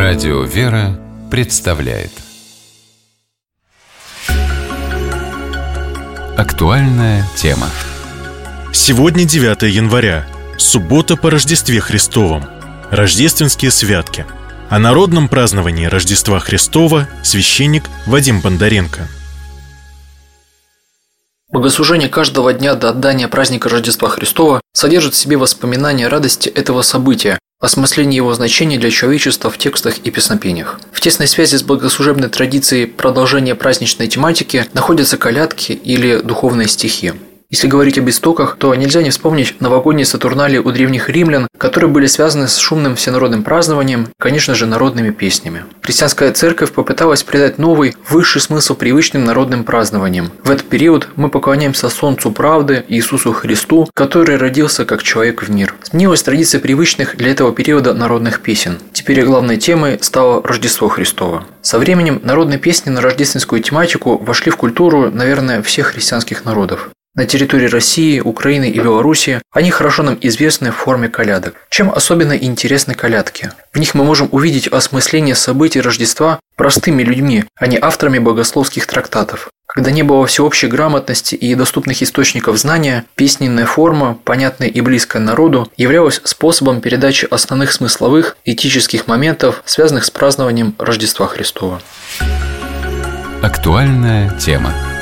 Радио «Вера» представляет актуальная тема. Сегодня 9 января, суббота по Рождестве Христовом, рождественские святки. О народном праздновании Рождества Христова священник Вадим Бондаренко. Богослужение каждого дня до отдания праздника Рождества Христова содержит в себе воспоминания радости этого события, осмысление его значения для человечества в текстах и песнопениях. В тесной связи с богослужебной традицией продолжения праздничной тематики находятся колядки или духовные стихи. Если говорить об истоках, то нельзя не вспомнить новогодние сатурналии у древних римлян, которые были связаны с шумным всенародным празднованием, конечно же, народными песнями. Христианская церковь попыталась придать новый, высший смысл привычным народным празднованиям. В этот период мы поклоняемся Солнцу правды, Иисусу Христу, который родился как человек в мир. Сменилась традиция привычных для этого периода народных песен. Теперь главной темой стало Рождество Христово. Со временем народные песни на рождественскую тематику вошли в культуру, наверное, всех христианских народов. На территории России, Украины и Беларуси они хорошо нам известны в форме колядок. Чем особенно интересны колядки? В них мы можем увидеть осмысление событий Рождества простыми людьми, а не авторами богословских трактатов. Когда не было всеобщей грамотности и доступных источников знания, песненная форма, понятная и близкая народу, являлась способом передачи основных смысловых, этических моментов, связанных с празднованием Рождества Христова. Актуальная тема.